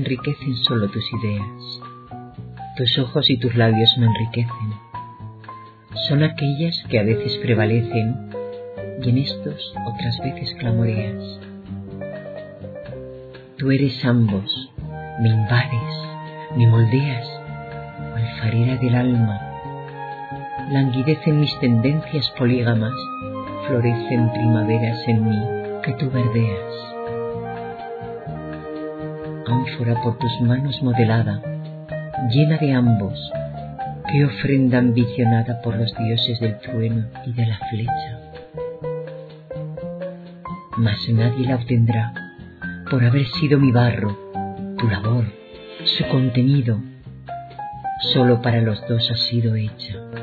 enriquecen solo tus ideas. Tus ojos y tus labios me enriquecen. Son aquellas que a veces prevalecen y en estos otras veces clamoreas. Tú eres ambos, me invades, me moldeas, alfarera del alma. Languidecen mis tendencias polígamas, florecen primaveras en mí que tú verdeas. Ánfora por tus manos modelada, llena de ambos, qué ofrenda ambicionada por los dioses del trueno y de la flecha. Mas nadie la obtendrá por haber sido mi barro, tu labor, su contenido. Solo para los dos ha sido hecha.